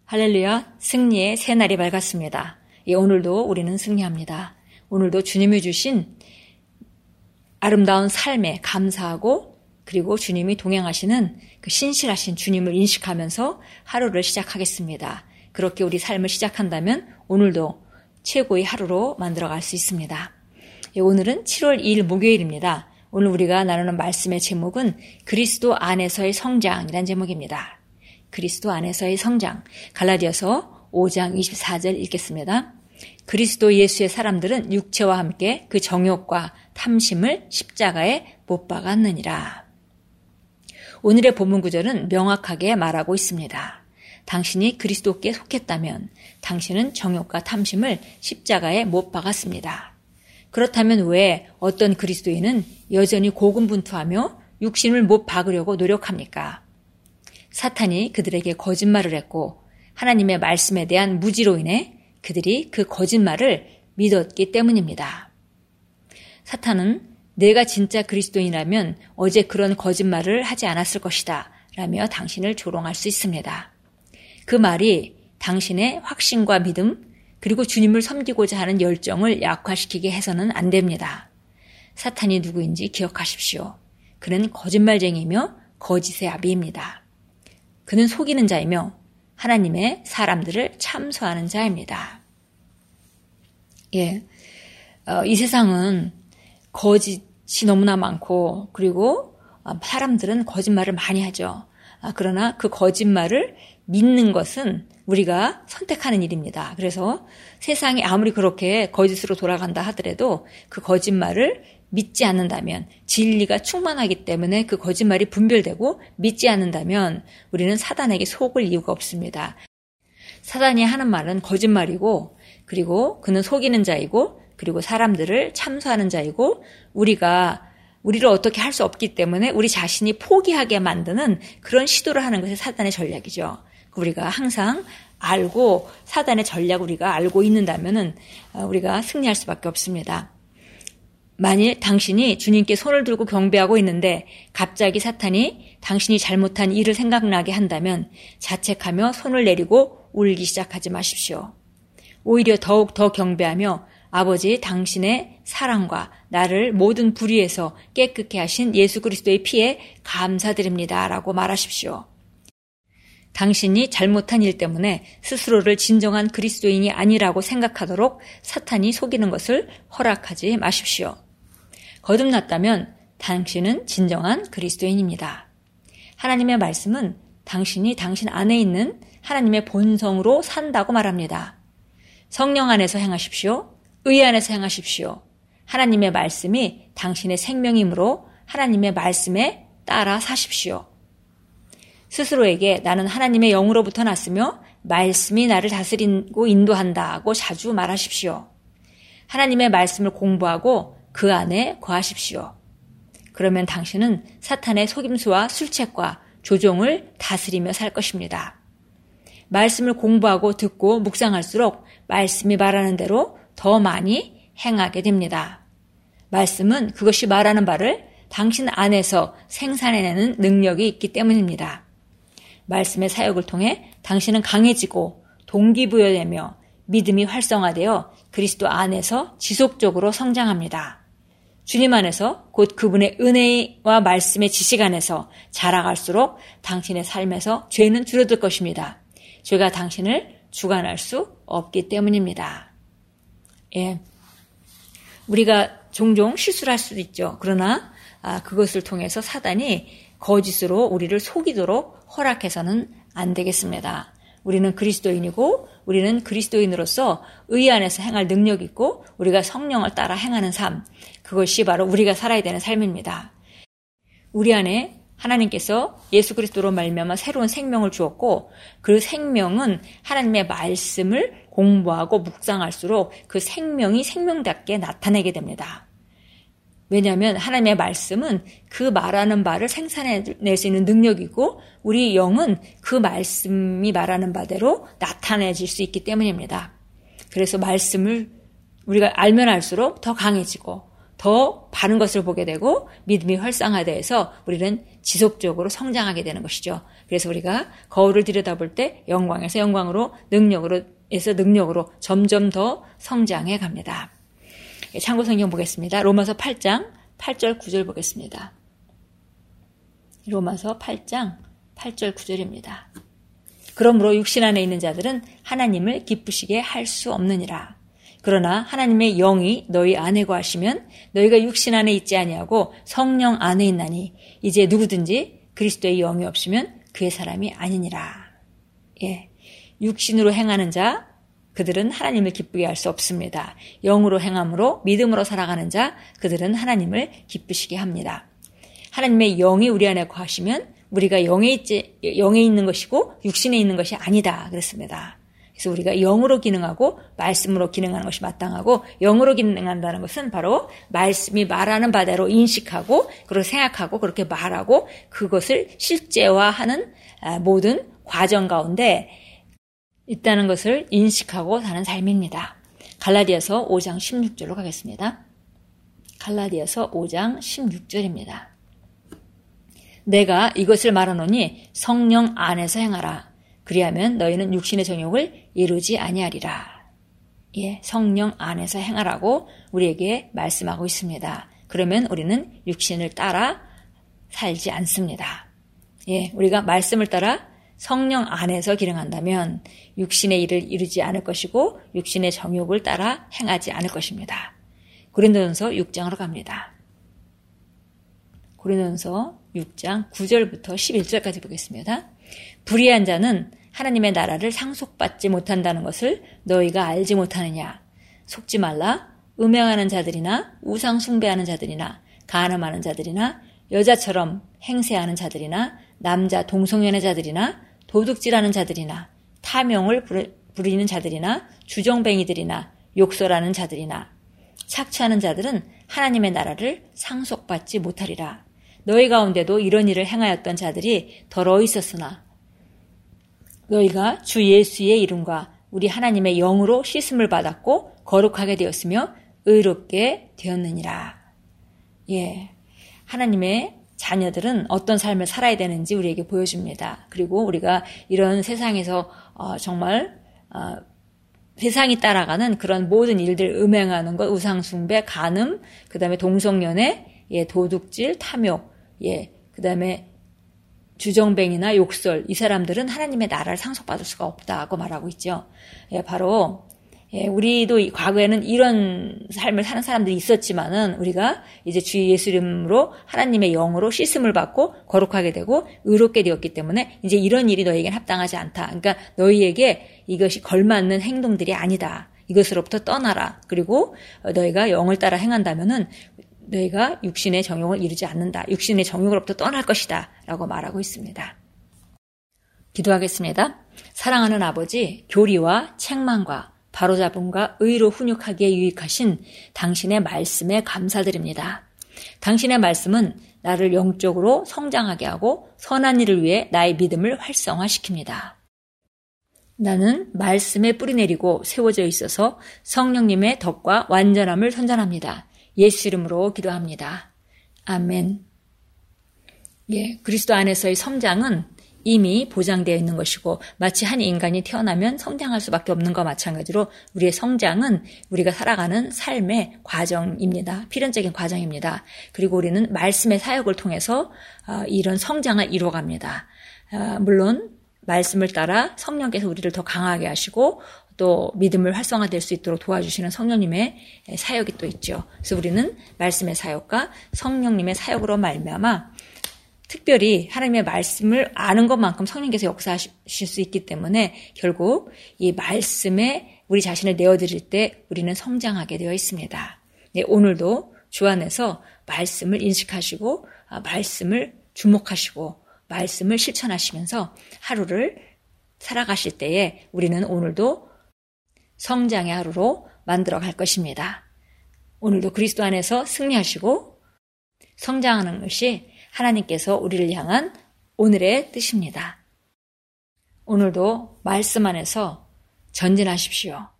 할렐루야, 승리의 새날이 밝았습니다. 오늘도 우리는 승리합니다. 오늘도 주님이 주신 아름다운 삶에 감사하고 그리고 주님이 동행하시는 그 신실하신 주님을 인식하면서 하루를 시작하겠습니다. 그렇게 우리 삶을 시작한다면 오늘도 최고의 하루로 만들어갈 수 있습니다. 오늘은 7월 2일 목요일입니다. 오늘 우리가 나누는 말씀의 제목은 그리스도 안에서의 성장이라는 제목입니다. 그리스도 안에서의 성장. 갈라디아서 5장 24절 읽겠습니다. 그리스도 예수의 사람들은 육체와 함께 그 정욕과 탐심을 십자가에 못 박았느니라. 오늘의 본문 구절은 명확하게 말하고 있습니다. 당신이 그리스도께 속했다면 당신은 정욕과 탐심을 십자가에 못 박았습니다. 그렇다면 왜 어떤 그리스도인은 여전히 고군분투하며 육신을 못 박으려고 노력합니까? 사탄이 그들에게 거짓말을 했고 하나님의 말씀에 대한 무지로 인해 그들이 그 거짓말을 믿었기 때문입니다. 사탄은 내가 진짜 그리스도인이라면 어제 그런 거짓말을 하지 않았을 것이다 라며 당신을 조롱할 수 있습니다. 그 말이 당신의 확신과 믿음 그리고 주님을 섬기고자 하는 열정을 약화시키게 해서는 안 됩니다. 사탄이 누구인지 기억하십시오. 그는 거짓말쟁이며 거짓의 아비입니다. 그는 속이는 자이며 하나님의 사람들을 참소하는 자입니다. 이 세상은 거짓이 너무나 많고 그리고 사람들은 거짓말을 많이 하죠. 그러나 그 거짓말을 믿는 것은 우리가 선택하는 일입니다. 그래서 세상이 아무리 그렇게 거짓으로 돌아간다 하더라도 그 거짓말을 믿지 않는다면 진리가 충만하기 때문에 그 거짓말이 분별되고 믿지 않는다면 우리는 사단에게 속을 이유가 없습니다. 사단이 하는 말은 거짓말이고 그리고 그는 속이는 자이고 그리고 사람들을 참소하는 자이고 우리를 어떻게 할 수 없기 때문에 우리 자신이 포기하게 만드는 그런 시도를 하는 것이 사단의 전략이죠. 우리가 항상 알고 사단의 전략을 우리가 알고 있는다면은 우리가 승리할 수밖에 없습니다. 만일 당신이 주님께 손을 들고 경배하고 있는데 갑자기 사탄이 당신이 잘못한 일을 생각나게 한다면 자책하며 손을 내리고 울기 시작하지 마십시오. 오히려 더욱 더 경배하며 아버지 당신의 사랑과 나를 모든 불의에서 깨끗게 하신 예수 그리스도의 피에 감사드립니다 라고 말하십시오. 당신이 잘못한 일 때문에 스스로를 진정한 그리스도인이 아니라고 생각하도록 사탄이 속이는 것을 허락하지 마십시오. 거듭났다면 당신은 진정한 그리스도인입니다. 하나님의 말씀은 당신이 당신 안에 있는 하나님의 본성으로 산다고 말합니다. 성령 안에서 행하십시오. 의 안에서 행하십시오. 하나님의 말씀이 당신의 생명이므로 하나님의 말씀에 따라 사십시오. 스스로에게 나는 하나님의 영으로부터 났으며 말씀이 나를 다스리고 인도한다고 자주 말하십시오. 하나님의 말씀을 공부하고 그 안에 거하십시오. 그러면 당신은 사탄의 속임수와 술책과 조종을 다스리며 살 것입니다. 말씀을 공부하고 듣고 묵상할수록 말씀이 말하는 대로 더 많이 행하게 됩니다. 말씀은 그것이 말하는 바를 당신 안에서 생산해내는 능력이 있기 때문입니다. 말씀의 사역을 통해 당신은 강해지고 동기부여되며 믿음이 활성화되어 그리스도 안에서 지속적으로 성장합니다. 주님 안에서 곧 그분의 은혜와 말씀의 지식 안에서 자라갈수록 당신의 삶에서 죄는 줄어들 것입니다. 죄가 당신을 주관할 수 없기 때문입니다. 우리가 종종 실수를 할 수도 있죠. 그러나 그것을 통해서 사단이 거짓으로 우리를 속이도록 허락해서는 안 되겠습니다. 우리는 그리스도인이고 우리는 그리스도인으로서 의 안에서 행할 능력이 있고 우리가 성령을 따라 행하는 삶, 그것이 바로 우리가 살아야 되는 삶입니다. 우리 안에 하나님께서 예수 그리스도로 말미암아 새로운 생명을 주었고 그 생명은 하나님의 말씀을 공부하고 묵상할수록 그 생명이 생명답게 나타내게 됩니다. 왜냐하면 하나님의 말씀은 그 말하는 바를 생산해낼 수 있는 능력이고 우리 영은 그 말씀이 말하는 바대로 나타내질 수 있기 때문입니다. 그래서 말씀을 우리가 알면 알수록 더 강해지고 더 바른 것을 보게 되고 믿음이 활성화돼서 우리는 지속적으로 성장하게 되는 것이죠. 그래서 우리가 거울을 들여다볼 때 영광에서 영광으로 능력으로 점점 더 성장해 갑니다. 참고 성경 보겠습니다. 로마서 8장 8절 9절 보겠습니다. 로마서 8장 8절 9절입니다. 그러므로 육신 안에 있는 자들은 하나님을 기쁘시게 할 수 없느니라. 그러나 하나님의 영이 너희 안에 거하시면 너희가 육신 안에 있지 아니하고 성령 안에 있나니 이제 누구든지 그리스도의 영이 없으면 그의 사람이 아니니라. 예, 육신으로 행하는 자 그들은 하나님을 기쁘게 할 수 없습니다. 영으로 행함으로 믿음으로 살아가는 자 그들은 하나님을 기쁘시게 합니다. 하나님의 영이 우리 안에 거하시면 우리가 영에 있는 것이고 육신에 있는 것이 아니다 그랬습니다. 그래서 우리가 영으로 기능하고 말씀으로 기능하는 것이 마땅하고 영으로 기능한다는 것은 바로 말씀이 말하는 바대로 인식하고 그렇게 생각하고 그렇게 말하고 그것을 실제화하는 모든 과정 가운데 있다는 것을 인식하고 사는 삶입니다. 갈라디아서 5장 16절로 가겠습니다. 갈라디아서 5장 16절입니다. 내가 이것을 말하노니 성령 안에서 행하라. 그리하면 너희는 육신의 정욕을 이루지 아니하리라. 예, 성령 안에서 행하라고 우리에게 말씀하고 있습니다. 그러면 우리는 육신을 따라 살지 않습니다. 예, 우리가 말씀을 따라 성령 안에서 기능한다면 육신의 일을 이루지 않을 것이고 육신의 정욕을 따라 행하지 않을 것입니다. 고린도전서 6장으로 갑니다. 고린도전서 6장 9절부터 11절까지 보겠습니다. 불의한 자는 하나님의 나라를 상속받지 못한다는 것을 너희가 알지 못하느냐. 속지 말라. 음행하는 자들이나 우상 숭배하는 자들이나 간음하는 자들이나 여자처럼 행세하는 자들이나 남자 동성연애 자들이나 도둑질하는 자들이나 탐욕을 부리는 자들이나 주정뱅이들이나 욕설하는 자들이나 착취하는 자들은 하나님의 나라를 상속받지 못하리라. 너희 가운데도 이런 일을 행하였던 자들이 더러 있었으나 너희가 주 예수의 이름과 우리 하나님의 영으로 씻음을 받았고 거룩하게 되었으며 의롭게 되었느니라. 예, 하나님의 자녀들은 어떤 삶을 살아야 되는지 우리에게 보여줍니다. 그리고 우리가 이런 세상에서 정말 세상이 따라가는 그런 모든 일들 음행하는 것, 우상숭배, 간음, 그 다음에 동성연애, 예, 도둑질, 탐욕, 예, 그 다음에 주정뱅이나 욕설, 이 사람들은 하나님의 나라를 상속받을 수가 없다고 말하고 있죠. 예, 바로 예, 우리도 과거에는 이런 삶을 사는 사람들이 있었지만은 우리가 이제 주 예수 이름으로 하나님의 영으로 씻음을 받고 거룩하게 되고 의롭게 되었기 때문에 이제 이런 일이 너희에겐 합당하지 않다. 그러니까 너희에게 이것이 걸맞는 행동들이 아니다. 이것으로부터 떠나라. 그리고 너희가 영을 따라 행한다면은 너희가 육신의 정욕을 이루지 않는다. 육신의 정욕으로부터 떠날 것이다. 라고 말하고 있습니다. 기도하겠습니다. 사랑하는 아버지, 교리와 책망과 바로잡음과 의로 훈육하기에 유익하신 당신의 말씀에 감사드립니다. 당신의 말씀은 나를 영적으로 성장하게 하고 선한 일을 위해 나의 믿음을 활성화시킵니다. 나는 말씀에 뿌리내리고 세워져 있어서 성령님의 덕과 완전함을 선전합니다. 예수 이름으로 기도합니다. 아멘. 예, 그리스도 안에서의 성장은 이미 보장되어 있는 것이고 마치 한 인간이 태어나면 성장할 수밖에 없는 것과 마찬가지로 우리의 성장은 우리가 살아가는 삶의 과정입니다. 필연적인 과정입니다. 그리고 우리는 말씀의 사역을 통해서 이런 성장을 이루어갑니다. 물론 말씀을 따라 성령께서 우리를 더 강하게 하시고 또 믿음을 활성화될 수 있도록 도와주시는 성령님의 사역이 또 있죠. 그래서 우리는 말씀의 사역과 성령님의 사역으로 말미암아 특별히 하나님의 말씀을 아는 것만큼 성령께서 역사하실 수 있기 때문에 결국 이 말씀에 우리 자신을 내어드릴 때 우리는 성장하게 되어 있습니다. 네, 오늘도 주 안에서 말씀을 인식하시고 말씀을 주목하시고 말씀을 실천하시면서 하루를 살아가실 때에 우리는 오늘도 성장의 하루로 만들어 갈 것입니다. 오늘도 그리스도 안에서 승리하시고 성장하는 것이 하나님께서 우리를 향한 오늘의 뜻입니다. 오늘도 말씀 안에서 전진하십시오.